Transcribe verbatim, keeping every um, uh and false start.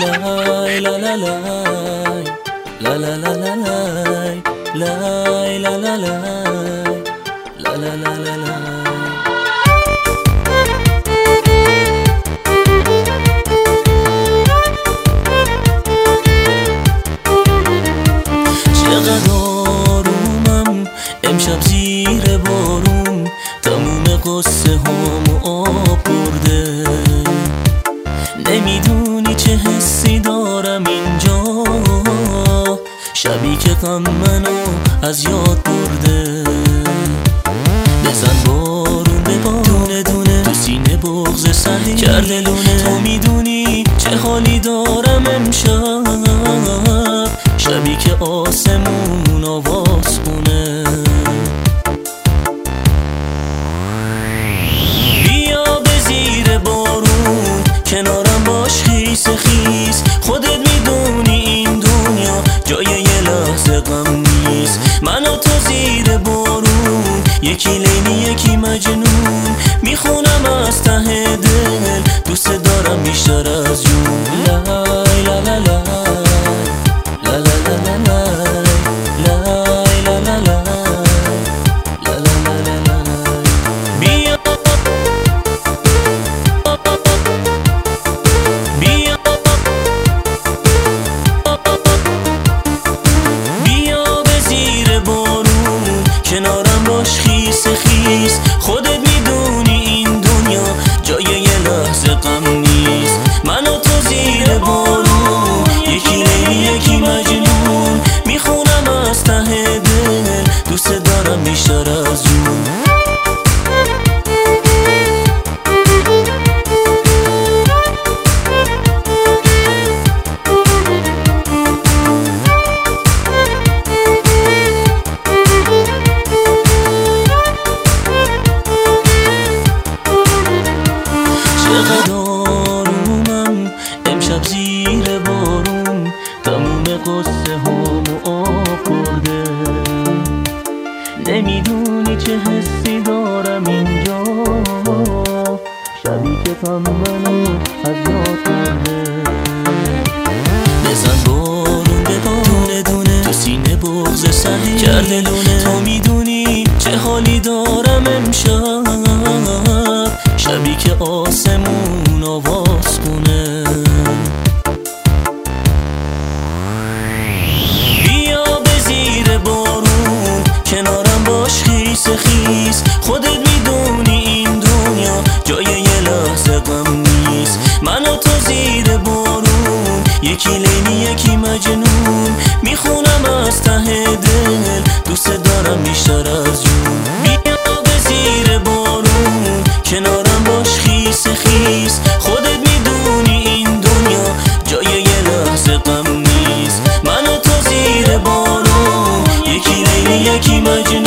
لای لا لا لای لا لا لا لا لای لای لا لا لای لا لا لا لا لای. چقدر آرومم امشب زیر بارون، تموم قصه هامو آب برده. نمیدونی چه حسی دارم اینجا، شبی که غم منو از یاد برده. بزن بارون ببار دونه دونه تو سینه، بغض سهی کرده لونه. تو میدونی چه حالی دارم امشب، شبی که آسمون آواز خونه. بیا به زیر بارون کنارم باش خیس خیس، خودت میدونی این دنیا جای یه لحظه غم نیست. من و تو زیر بارون، یکی لیلی یکی مجنون، میخونم از ته دل دوست دارم بیشتر از جون. لای لا لا لا لا لا لا لا لای لا لا لا لا لا لا لا. بیا بیا بیا به زیر بارون کنارم باش خیس خیس، خودت میدونی این دنیا جای یه لحظه غم نیست. من و تو زیر بارون، یکی لیلی یکی مجنون، میخونم از ته دل دوست دارم بیشتر از جون. چقدر آرومم امشب زیر بارون، تموم قصه هامو آب برده. نمیدونی چه حسی دارم اینجا، شبی که غم منو از یاد برده. بزن بارون ببار دونه دونه تو سینه، بغض سهی کرده لونه. تو میدونی چه حالی دارم امشب، شبی که آسمون آواز خونه. بیا به زیر بارون کنارم باش خیس خیس، خودت میدونی این دنیا جای یه لحظه غم نیست. من و تو زیر بارون، یکی لیلی یکی مجنون، میخونم از ته دل دوست دارم بیشتر از جون. بیا به زیر بارون کنارم باش خیس خیس، خودت میدونی این دنیا جای یه لحظه غم نیست. من و تو زیر بارون، یکی لیلی یکی مجنون،